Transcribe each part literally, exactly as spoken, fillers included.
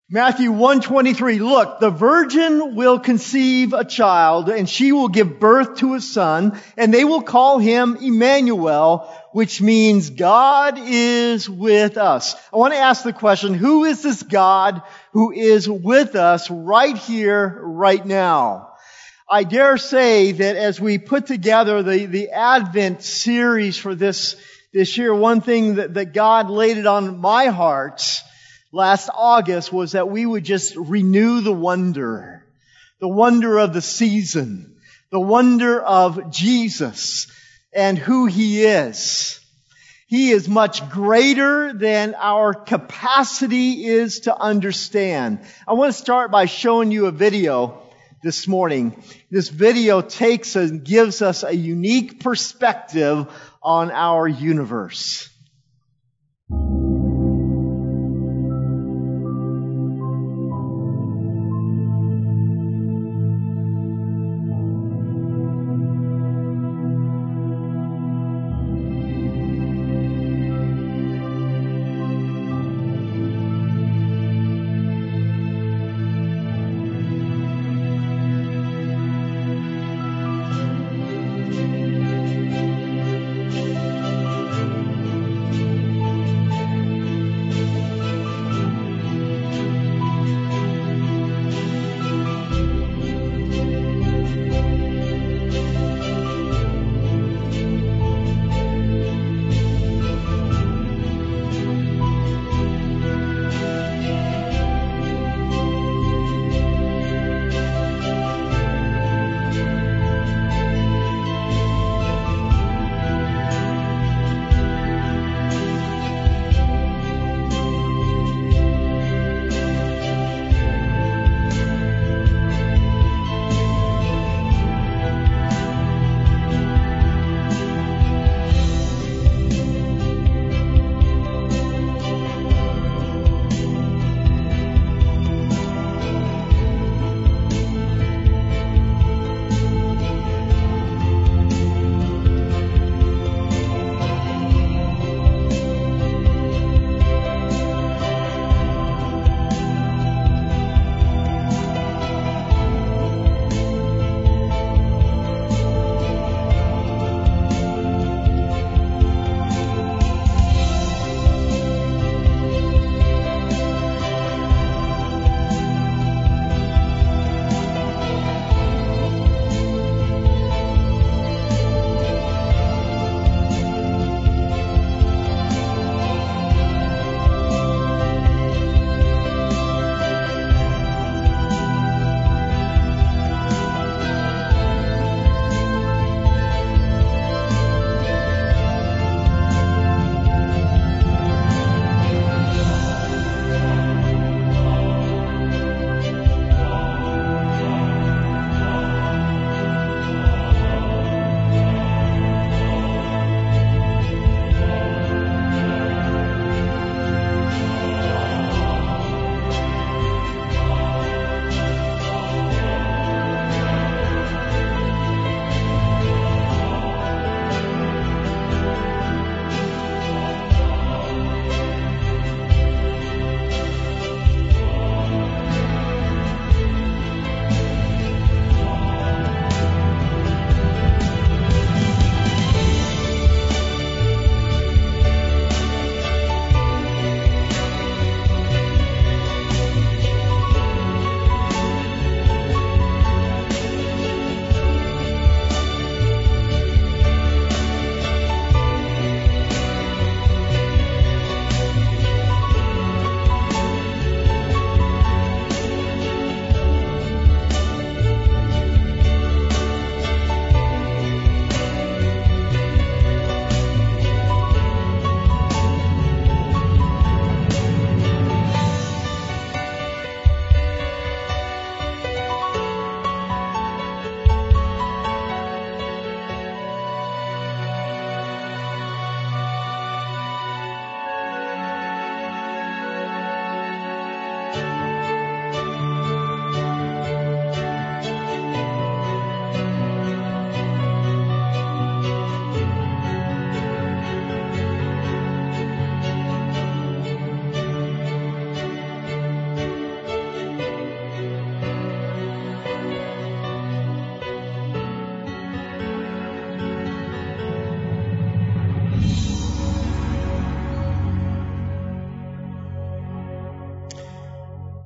Matthew one twenty-three, look, the virgin will conceive a child, and she will give birth to a son, and they will call him Emmanuel, which means God is with us. I want to ask the question, who is this God who is with us right here, right now? I dare say that as we put together the, the Advent series for this, this year, one thing that, that God laid it on my heart last August was that we would just renew the wonder, the wonder of the season, the wonder of Jesus and who He is. He is much greater than our capacity is to understand. I want to start by showing you a video this morning. This video takes and gives us a unique perspective on our universe.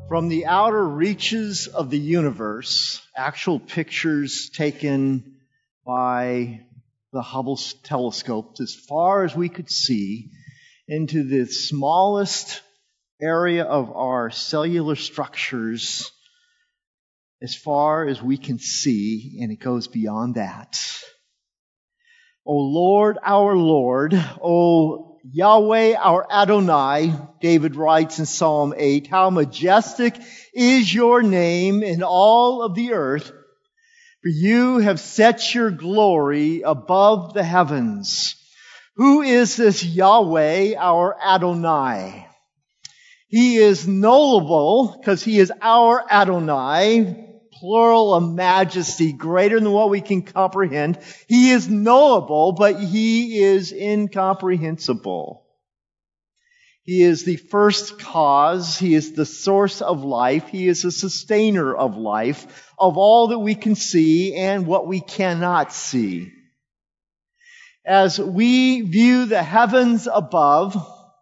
From the outer reaches of the universe, actual pictures taken by the Hubble telescope, as far as we could see, into the smallest area of our cellular structures, as far as we can see, and it goes beyond that. O Lord, our Lord, O Yahweh, our Adonai, David writes in Psalm eight, how majestic is your name in all of the earth, for you have set your glory above the heavens. Who is this Yahweh, our Adonai? He is knowable because he is our Adonai, plural of majesty, greater than what we can comprehend. He is knowable, but he is incomprehensible. He is the first cause. He is the source of life. He is the sustainer of life, of all that we can see and what we cannot see. As we view the heavens above,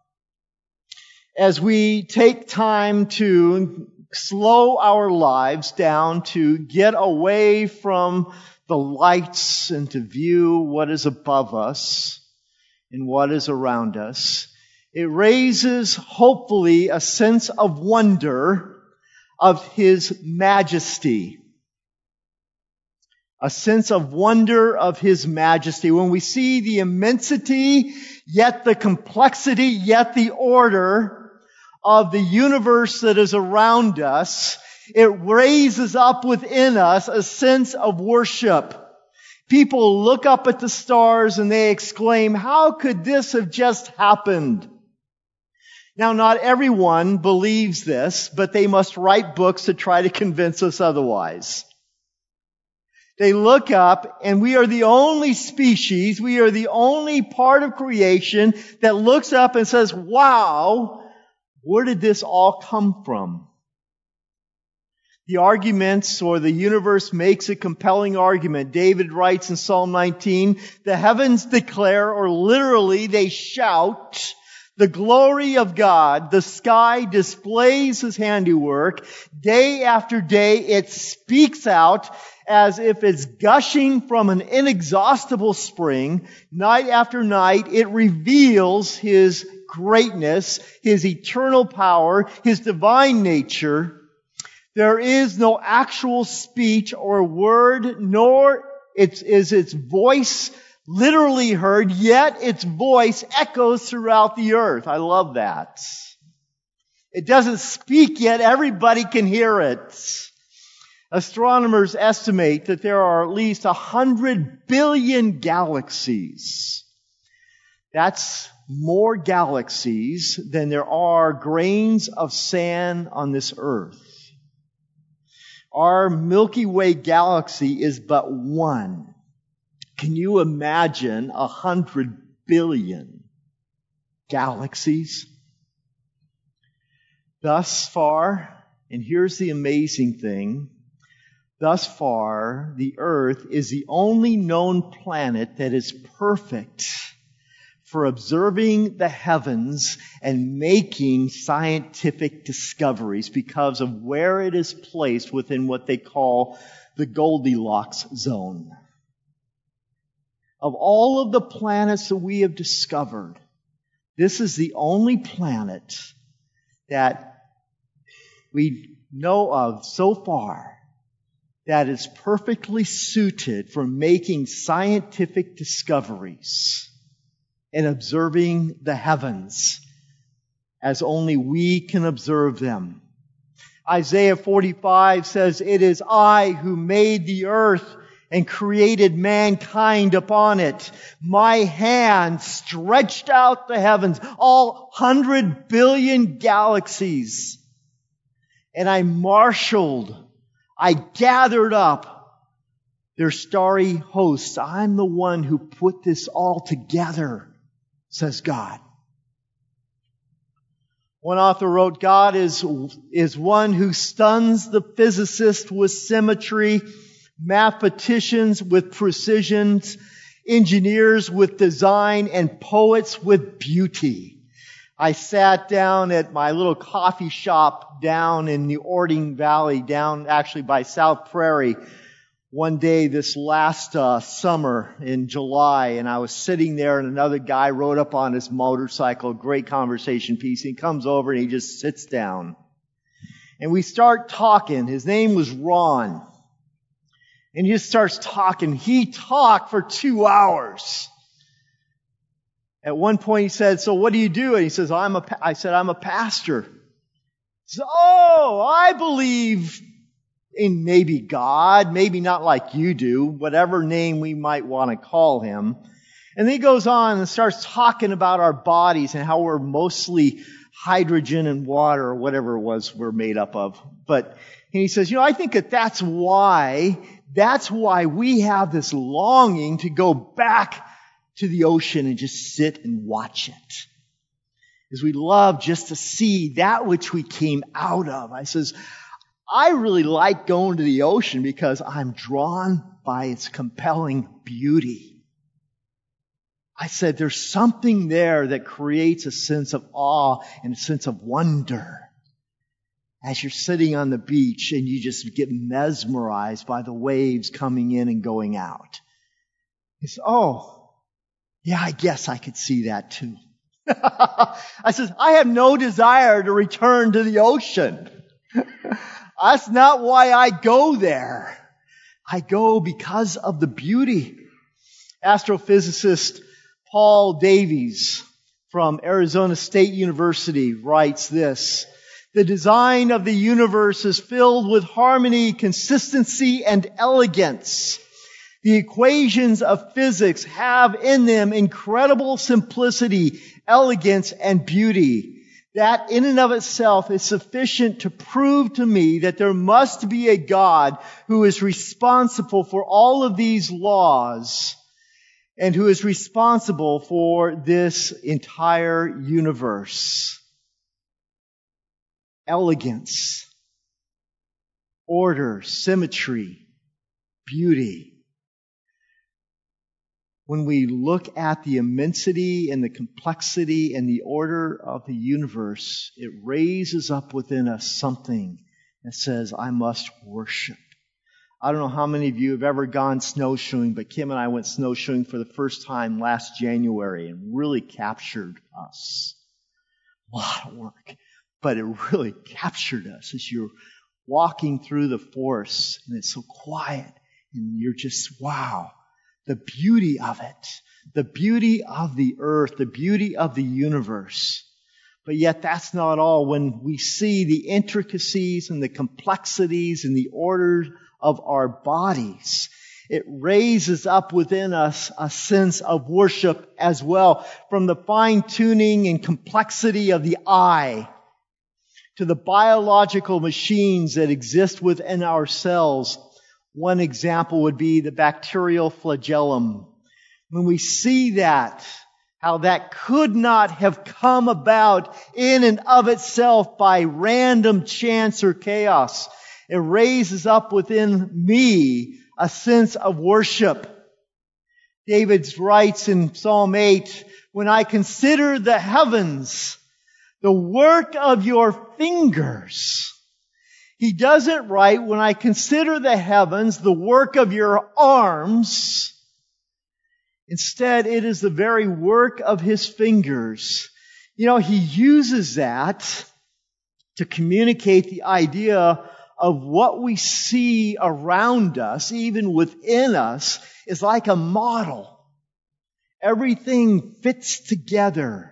as we take time to slow our lives down to get away from the lights and to view what is above us and what is around us, it raises, hopefully, a sense of wonder of His majesty. A sense of wonder of His majesty. When we see the immensity, yet the complexity, yet the order of the universe that is around us, it raises up within us a sense of worship. People look up at the stars and they exclaim, how could this have just happened? Now, not everyone believes this, but they must write books to try to convince us otherwise. They look up, and we are the only species, we are the only part of creation that looks up and says, wow, where did this all come from? The arguments, or the universe makes a compelling argument. David writes in Psalm nineteen, the heavens declare, or literally they shout, the glory of God. The sky displays His handiwork. Day after day it speaks out as if it's gushing from an inexhaustible spring. Night after night it reveals His greatness, His eternal power, His divine nature. There is no actual speech or word, nor is its voice literally heard, yet its voice echoes throughout the earth. I love that. It doesn't speak yet, everybody can hear it. Astronomers estimate that there are at least a hundred billion galaxies. That's more galaxies than there are grains of sand on this earth. Our Milky Way galaxy is but one. Can you imagine a hundred billion galaxies? Thus far, and here's the amazing thing, thus far, the earth is the only known planet that is perfect for observing the heavens and making scientific discoveries because of where it is placed within what they call the Goldilocks zone. Of all of the planets that we have discovered, this is the only planet that we know of so far that is perfectly suited for making scientific discoveries and observing the heavens as only we can observe them. Isaiah forty-five says, it is I who made the earth and created mankind upon it. My hand stretched out the heavens, all hundred billion galaxies. And I marshaled, I gathered up their starry hosts. I'm the one who put this all together, says God. One author wrote, God is, is one who stuns the physicist with symmetry, mathematicians with precision, engineers with design, and poets with beauty. I sat down at my little coffee shop down in the Ording Valley, down actually by South Prairie, one day this last uh, summer in July, and I was sitting there and another guy rode up on his motorcycle, great conversation piece. He comes over and he just sits down. And we start talking. His name was Ron. And he just starts talking. He talked for two hours. At one point he said, "So what do you do?" And he says, I'm a pa-. I said, "I'm a pastor." He said, "Oh, I believe in maybe God, maybe not like you do, whatever name we might want to call him." And then he goes on and starts talking about our bodies and how we're mostly hydrogen and water or whatever it was we're made up of. But and he says, you know, I think that that's why, that's why we have this longing to go back to the ocean and just sit and watch it. Because we love just to see that which we came out of. I says, I really like going to the ocean because I'm drawn by its compelling beauty. I said, there's something there that creates a sense of awe and a sense of wonder as you're sitting on the beach and you just get mesmerized by the waves coming in and going out. He said, oh, yeah, I guess I could see that too. I said, I have no desire to return to the ocean. That's not why I go there. I go because of the beauty. Astrophysicist Paul Davies from Arizona State University writes this: the design of the universe is filled with harmony, consistency, and elegance. The equations of physics have in them incredible simplicity, elegance, and beauty. That in and of itself is sufficient to prove to me that there must be a God who is responsible for all of these laws and who is responsible for this entire universe. Elegance, order, symmetry, beauty. When we look at the immensity and the complexity and the order of the universe, it raises up within us something that says, I must worship. I don't know how many of you have ever gone snowshoeing, but Kim and I went snowshoeing for the first time last January and really captured us. A lot of work, but it really captured us as you're walking through the forest and it's so quiet and you're just, wow. The beauty of it, the beauty of the earth, the beauty of the universe. But yet that's not all. When we see the intricacies and the complexities and the order of our bodies, it raises up within us a sense of worship as well. From the fine-tuning and complexity of the eye to the biological machines that exist within our cells. One example would be the bacterial flagellum. When we see that, how that could not have come about in and of itself by random chance or chaos, it raises up within me a sense of worship. David writes in Psalm eight, when I consider the heavens, the work of your fingers. He doesn't write, when I consider the heavens, the work of your arms. Instead, it is the very work of his fingers. You know, he uses that to communicate the idea of what we see around us, even within us, is like a model. Everything fits together.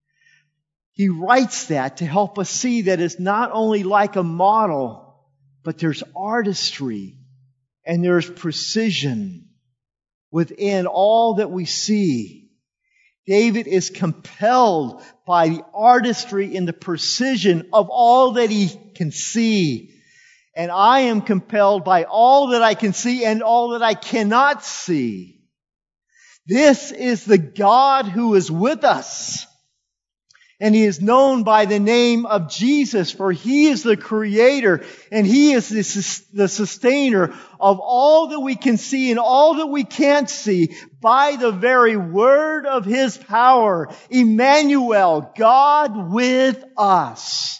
He writes that to help us see that it's not only like a model, but there's artistry and there's precision within all that we see. David is compelled by the artistry and the precision of all that he can see. And I am compelled by all that I can see and all that I cannot see. This is the God who is with us. And he is known by the name of Jesus, for he is the creator and he is the sustainer of all that we can see and all that we can't see by the very word of his power. Emmanuel, God with us.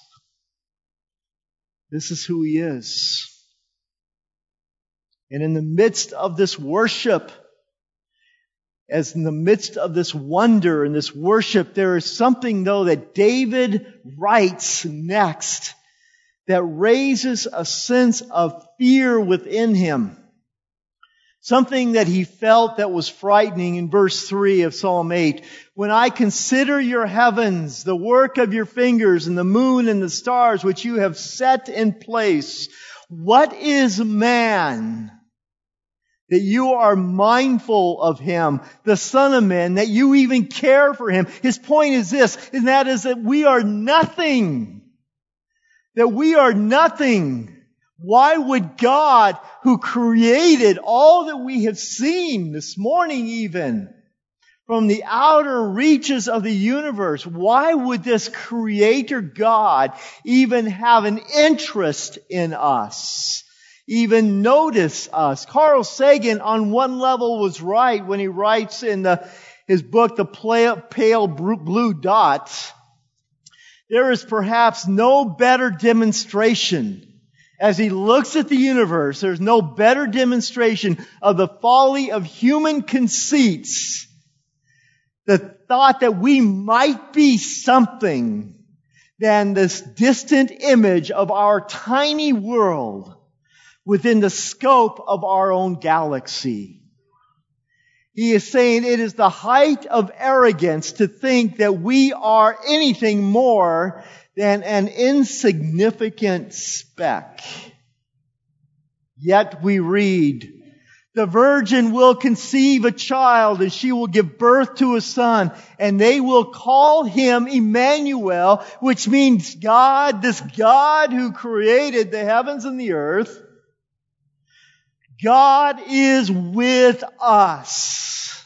This is who he is. And in the midst of this worship, as in the midst of this wonder and this worship, there is something, though, that David writes next that raises a sense of fear within him. Something that he felt that was frightening in verse three of Psalm eight. When I consider your heavens, the work of your fingers, and the moon and the stars which you have set in place, what is man that you are mindful of him, the Son of Man, that you even care for him? His point is this, and that is that we are nothing. That we are nothing. Why would God, who created all that we have seen this morning even, from the outer reaches of the universe, why would this Creator God even have an interest in us? Even notice us? Carl Sagan on one level was right when he writes in the, his book, The Pale Blue Dot, there is perhaps no better demonstration. As he looks at the universe, there's no better demonstration of the folly of human conceits. The thought that we might be something than this distant image of our tiny world within the scope of our own galaxy. He is saying it is the height of arrogance to think that we are anything more than an insignificant speck. Yet we read, the virgin will conceive a child and she will give birth to a son, and they will call him Emmanuel, which means God, this God who created the heavens and the earth. God is with us.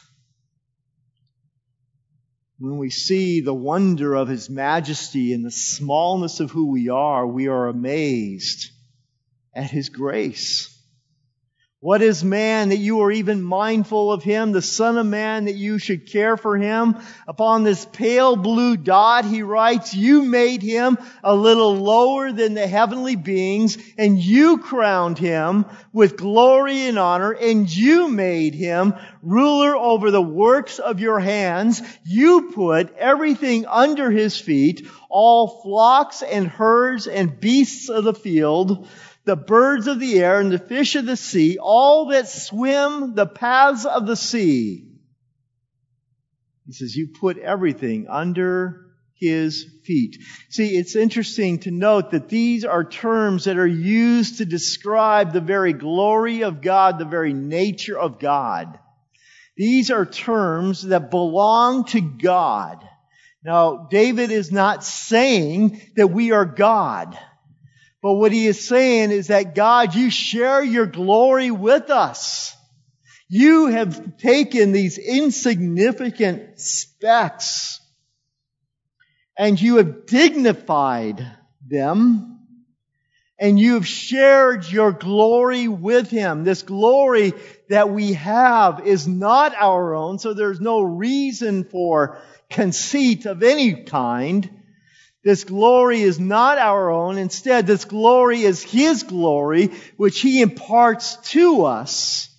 When we see the wonder of His majesty and the smallness of who we are, we are amazed at His grace. What is man that you are even mindful of him? The Son of Man that you should care for him? Upon this pale blue dot, he writes, you made him a little lower than the heavenly beings, and you crowned him with glory and honor, and you made him ruler over the works of your hands. You put everything under his feet, all flocks and herds and beasts of the field, the birds of the air and the fish of the sea, all that swim the paths of the sea. He says, you put everything under his feet. See, it's interesting to note that these are terms that are used to describe the very glory of God, the very nature of God. These are terms that belong to God. Now, David is not saying that we are God. But what he is saying is that God, you share your glory with us. You have taken these insignificant specks and you have dignified them, and you have shared your glory with Him. This glory that we have is not our own, so there's no reason for conceit of any kind. This glory is not our own. Instead, this glory is His glory, which He imparts to us.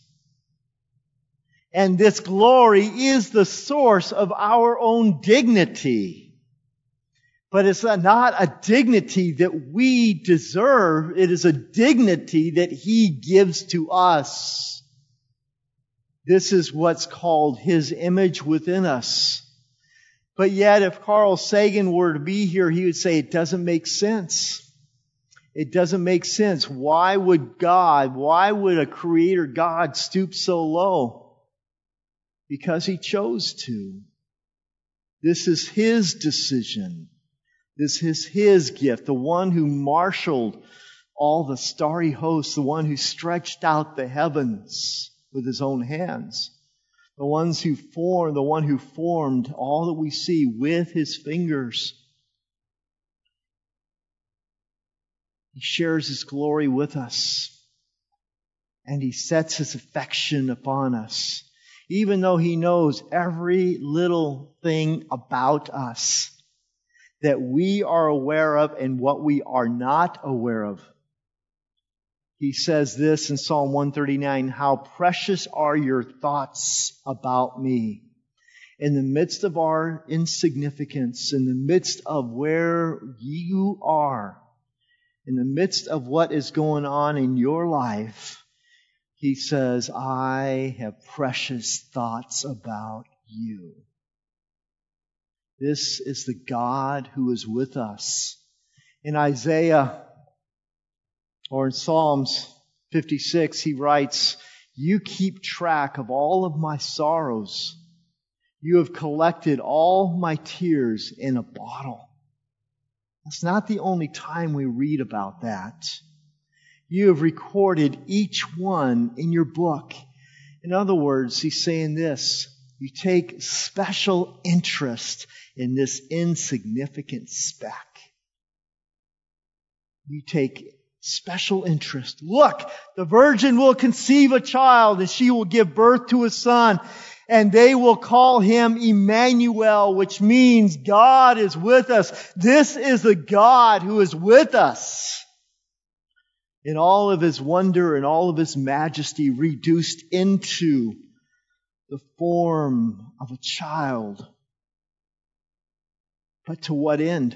And this glory is the source of our own dignity. But it's not a dignity that we deserve. It is a dignity that He gives to us. This is what's called His image within us. But yet, if Carl Sagan were to be here, he would say it doesn't make sense. It doesn't make sense. Why would God, why would a creator God stoop so low? Because He chose to. This is His decision. This is His gift. The one who marshaled all the starry hosts, the one who stretched out the heavens with His own hands. The ones who formed, the one who formed all that we see with His fingers. He shares His glory with us. And He sets His affection upon us. Even though He knows every little thing about us that we are aware of and what we are not aware of. He says this in Psalm one thirty-nine, how precious are your thoughts about me. In the midst of our insignificance, in the midst of where you are, in the midst of what is going on in your life, He says, I have precious thoughts about you. This is the God who is with us. In Isaiah, or in Psalms fifty-six, he writes, you keep track of all of my sorrows. You have collected all my tears in a bottle. That's not the only time we read about that. You have recorded each one in your book. In other words, he's saying this, you take special interest in this insignificant speck. You take special interest. Look, the virgin will conceive a child and she will give birth to a son, and they will call him Emmanuel, which means God is with us. This is the God who is with us. In all of His wonder and all of His majesty, reduced into the form of a child. But to what end?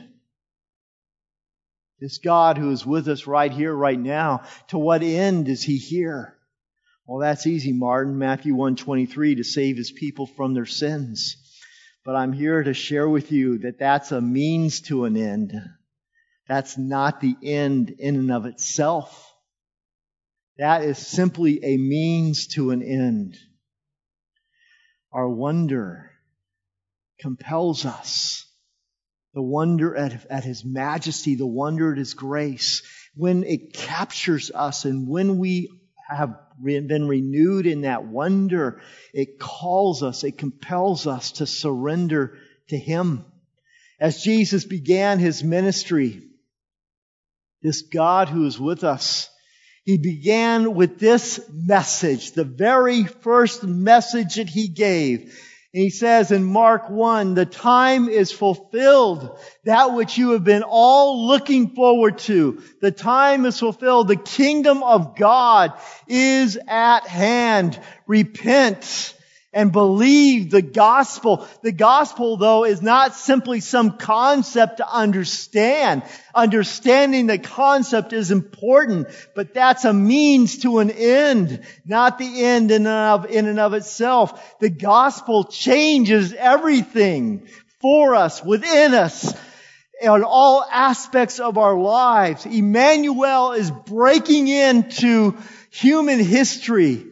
This God who is with us right here, right now, to what end is He here? Well, that's easy, Martin. Matthew one twenty-three, to save His people from their sins. But I'm here to share with you that that's a means to an end. That's not the end in and of itself. That is simply a means to an end. Our wonder compels us. The wonder at, at His majesty, the wonder at His grace. When it captures us and when we have been renewed in that wonder, it calls us, it compels us to surrender to Him. As Jesus began His ministry, this God who is with us, He began with this message, the very first message that He gave. And He says in Mark one, the time is fulfilled, that which you have been all looking forward to. The time is fulfilled. The kingdom of God is at hand. Repent and believe the gospel. The gospel, though, is not simply some concept to understand. Understanding the concept is important, but that's a means to an end, not the end in and of, in and of itself. The gospel changes everything for us, within us, on all aspects of our lives. Emmanuel is breaking into human history.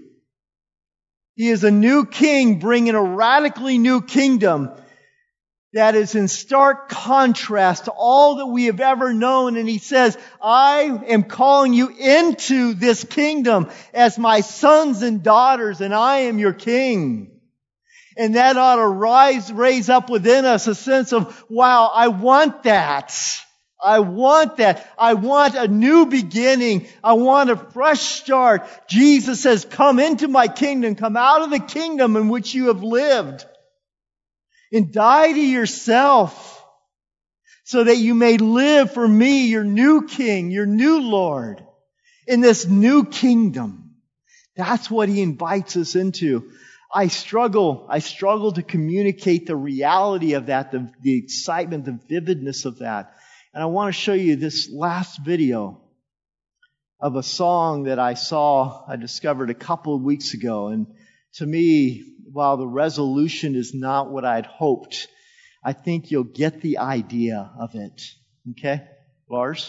He is a new king bringing a radically new kingdom that is in stark contrast to all that we have ever known. And He says, I am calling you into this kingdom as my sons and daughters, and I am your king. And that ought to rise, raise up within us a sense of, wow, I want that. I want that. I want a new beginning. I want a fresh start. Jesus says, come into my kingdom. Come out of the kingdom in which you have lived. And die to yourself so that you may live for me, your new King, your new Lord, in this new kingdom. That's what He invites us into. I struggle, I struggle to communicate the reality of that, the, the excitement, the vividness of that. And I want to show you this last video of a song that I saw, I discovered a couple of weeks ago. And to me, while the resolution is not what I'd hoped, I think you'll get the idea of it. Okay? Lars?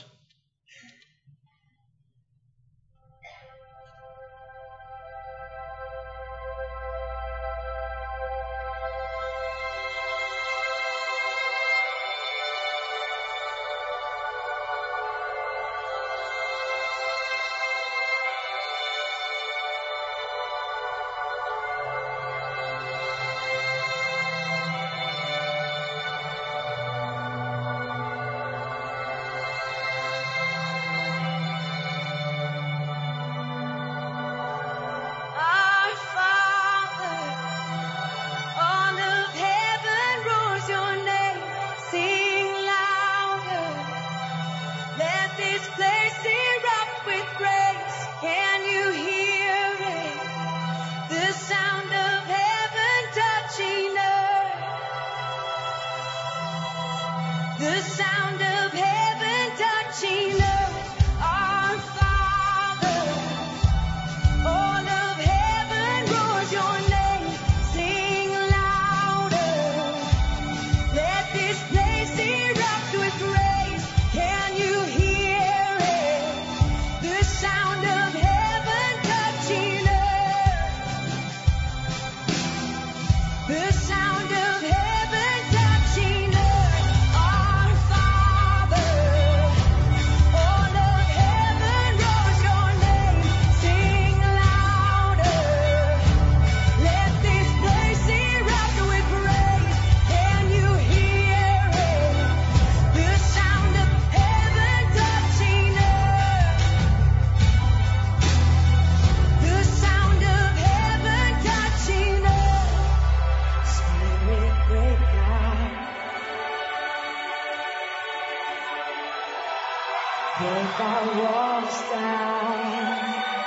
walks down,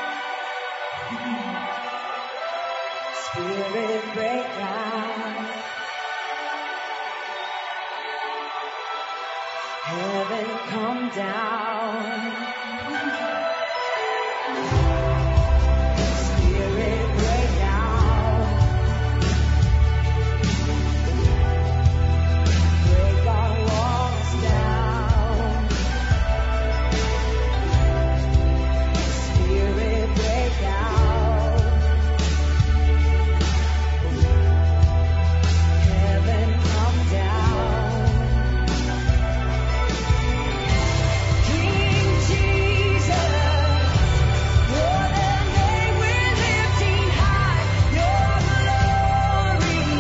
Spirit break down, heaven come down, Spirit break down, break our walls down, Spirit break down, heaven come down, King Jesus, you're the name we're lifting high, your glory.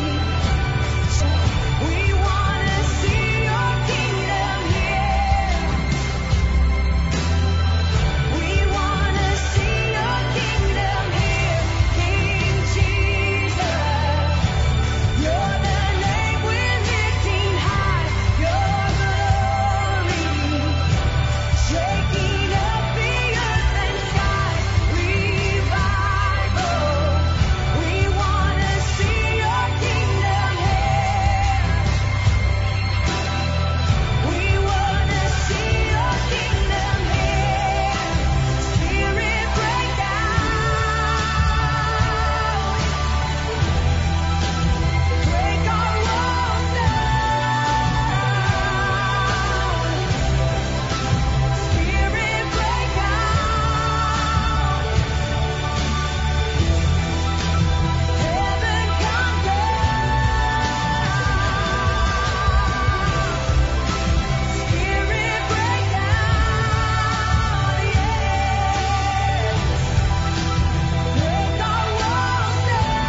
We wanna see your kingdom here. We wanna see your kingdom here, King Jesus. You're the name we're lifting high, your glory. Shaking up the earth and sky, revival. We wanna see your kingdom here. We wanna see your kingdom here. Spirit break down, break our walls down. Spirit break down, heaven come down. Spirit break down, yes. Break our walls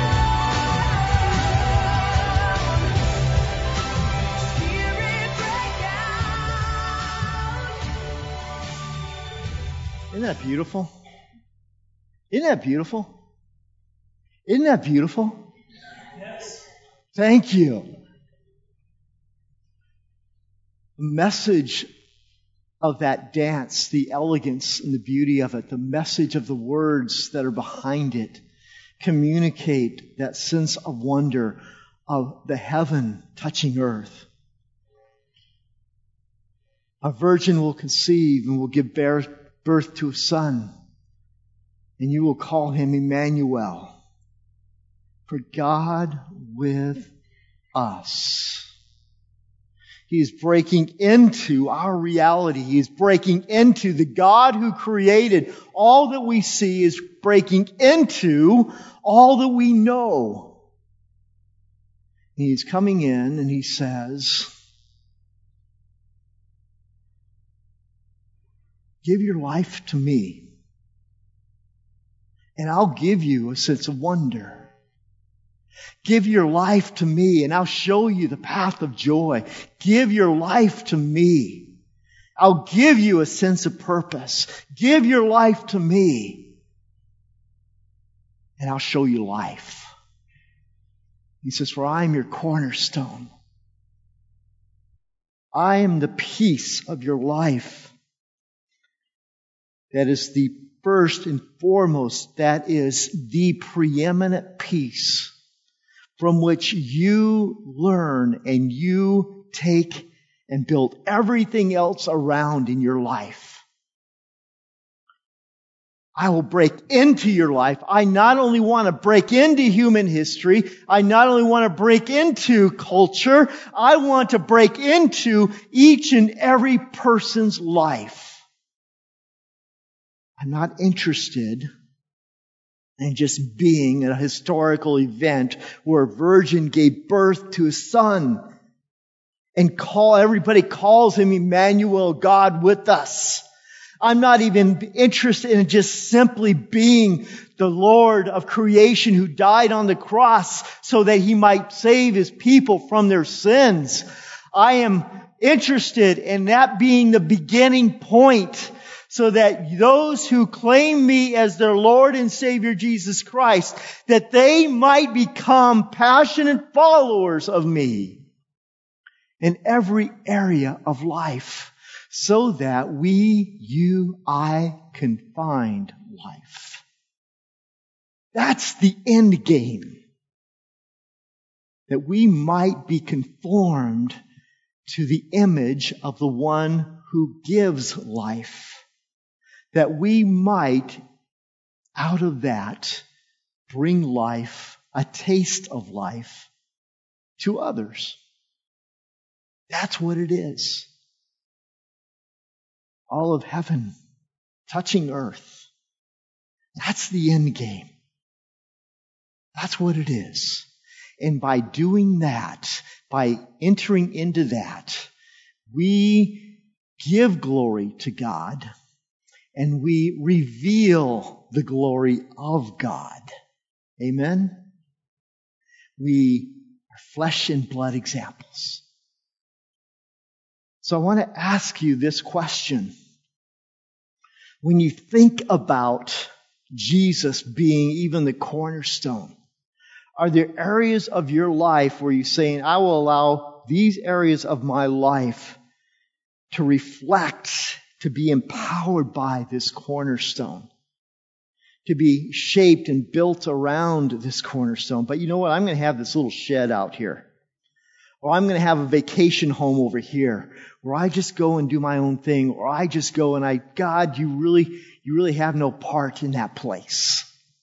down. Spirit break down. Isn't that beautiful? Isn't that beautiful? Isn't that beautiful? Yes. Thank you. The message of that dance, the elegance and the beauty of it, the message of the words that are behind it, communicate that sense of wonder of the heaven touching earth. A virgin will conceive and will give birth birth to a son, and you will call him Emmanuel, for God with us. He is breaking into our reality. He is breaking into the God who created all that we see, is breaking into all that we know. He's coming in and he says, give your life to me, and I'll give you a sense of wonder. Give your life to me, and I'll show you the path of joy. Give your life to me. I'll give you a sense of purpose. Give your life to me, and I'll show you life. He says, for I am your cornerstone. I am the peace of your life. That is the first and foremost, that is the preeminent peace from which you learn and you take and build everything else around in your life. I will break into your life. I not only want to break into human history, I not only want to break into culture, I want to break into each and every person's life. I'm not interested in just being at a historical event where a virgin gave birth to a son and call everybody calls him Emmanuel, God with us. I'm not even interested in just simply being the Lord of creation who died on the cross so that he might save his people from their sins. I am interested in that being the beginning point, so that those who claim me as their Lord and Savior Jesus Christ, that they might become passionate followers of me in every area of life, so that we, you, I can find life. That's the end game. That we might be conformed to the image of the one who gives life. That we might, out of that, bring life, a taste of life, to others. That's what it is. All of heaven touching earth. That's the end game. That's what it is. And by doing that, by entering into that, we give glory to God and we reveal the glory of God. Amen? We are flesh and blood examples. So I want to ask you this question. When you think about Jesus being even the cornerstone, are there areas of your life where you're saying, I will allow these areas of my life to reflect, to be empowered by this cornerstone, to be shaped and built around this cornerstone? But you know what? I'm going to have this little shed out here. Or I'm going to have a vacation home over here where I just go and do my own thing. Or I just go and I, God, you really, you really have no part in that place.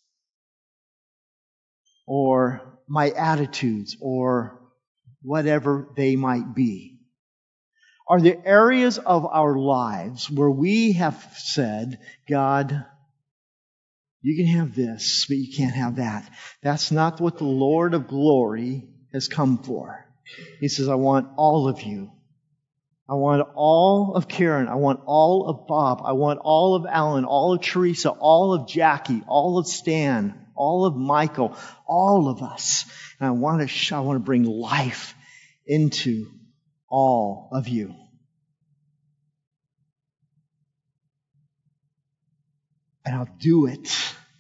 Or my attitudes, or whatever they might be. Are there areas of our lives where we have said, God, you can have this, but you can't have that? That's not what the Lord of glory has come for. He says, I want all of you. I want all of Karen. I want all of Bob. I want all of Alan, all of Teresa, all of Jackie, all of Stan, all of Michael, all of us. And I want to, sh- I want to bring life into all of you. And I'll do it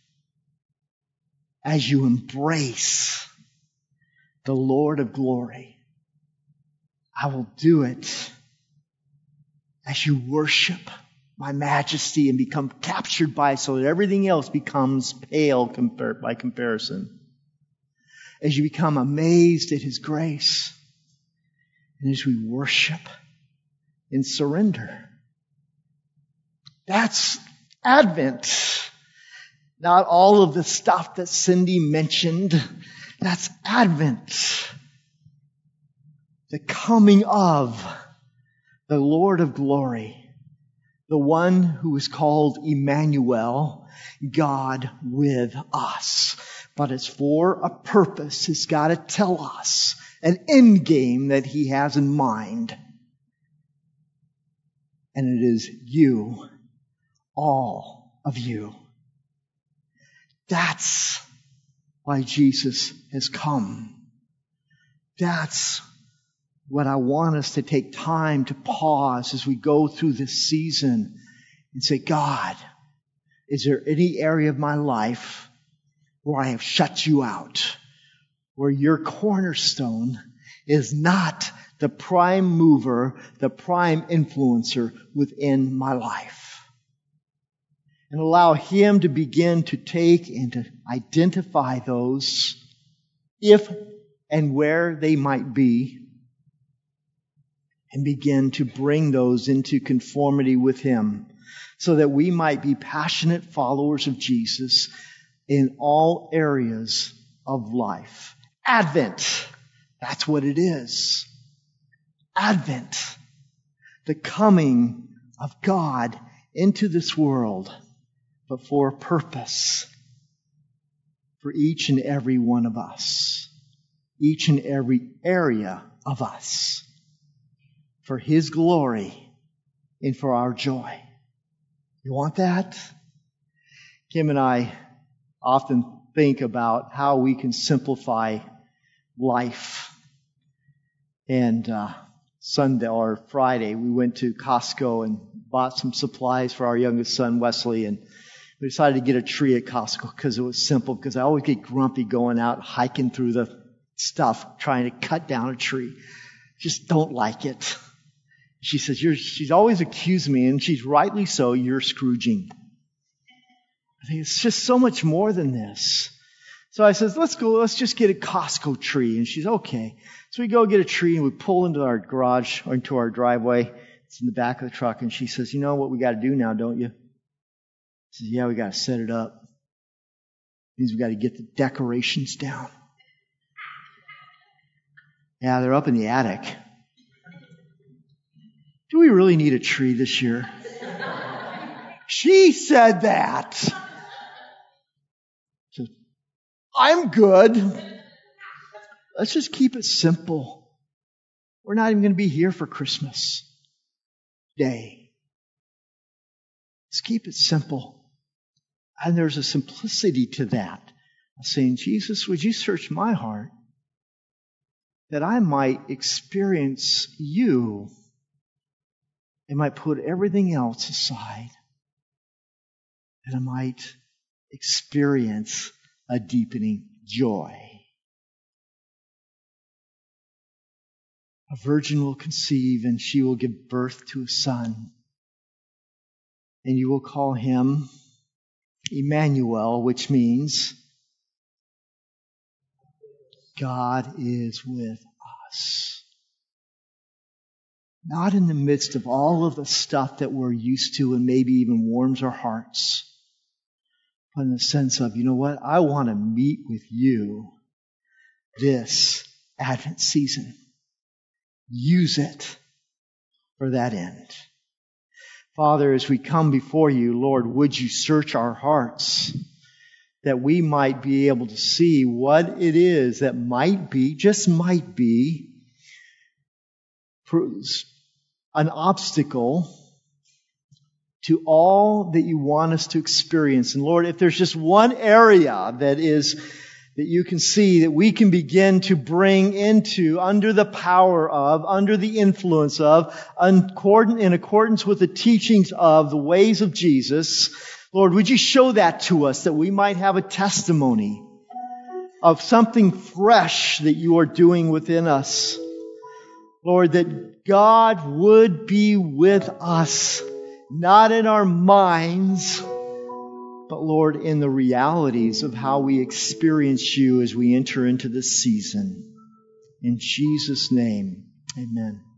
as you embrace the Lord of glory. I will do it as you worship my majesty and become captured by it so that everything else becomes pale compared by comparison. As you become amazed at His grace. And as we worship and surrender. That's Advent. Not all of the stuff that Cindy mentioned. That's Advent. The coming of the Lord of glory. The one who is called Emmanuel, God with us. But it's for a purpose. It's got to tell us an end game that He has in mind. And it is you, all of you. That's why Jesus has come. That's what I want us to take time to pause as we go through this season and say, God, is there any area of my life where I have shut you out? Where your cornerstone is not the prime mover, the prime influencer within my life? And allow Him to begin to take and to identify those, if and where they might be, and begin to bring those into conformity with Him so that we might be passionate followers of Jesus in all areas of life. Advent. That's what it is. Advent. The coming of God into this world, but for a purpose. For each and every one of us. Each and every area of us. For His glory and for our joy. You want that? Kim and I often think about how we can simplify life. And uh, Sunday or Friday, we went to Costco and bought some supplies for our youngest son, Wesley. And we decided to get a tree at Costco because it was simple. Because I always get grumpy going out hiking through the stuff, trying to cut down a tree. Just don't like it. She says, you're, she's always accused me, and she's rightly so, you're Scrooging. I think it's just so much more than this. So I says, let's go, let's just get a Costco tree. And she's okay. So we go get a tree and we pull into our garage or into our driveway. It's in the back of the truck. And she says, you know what we got to do now, don't you? I says, yeah, we got to set it up. It means we got to get the decorations down. Yeah, they're up in the attic. Do we really need a tree this year? She said that. So, I'm good. Let's just keep it simple. We're not even going to be here for Christmas Day. Let's keep it simple. And there's a simplicity to that. Of saying, Jesus, would you search my heart that I might experience you and might put everything else aside, that I might experience a deepening joy. A virgin will conceive, and she will give birth to a son. And you will call him Emmanuel, which means God is with us. Not in the midst of all of the stuff that we're used to and maybe even warms our hearts, but in the sense of, you know what, I want to meet with you this Advent season. Use it for that end. Father, as we come before you, Lord, would you search our hearts that we might be able to see what it is that might be, just might be, an obstacle to all that you want us to experience. And Lord, if there's just one area that is, that you can see that we can begin to bring into, under the power of, under the influence of, in accordance with the teachings of the ways of Jesus, Lord, would you show that to us that we might have a testimony of something fresh that you are doing within us. Lord, that God would be with us, not in our minds, but Lord, in the realities of how we experience you as we enter into this season. In Jesus' name, amen.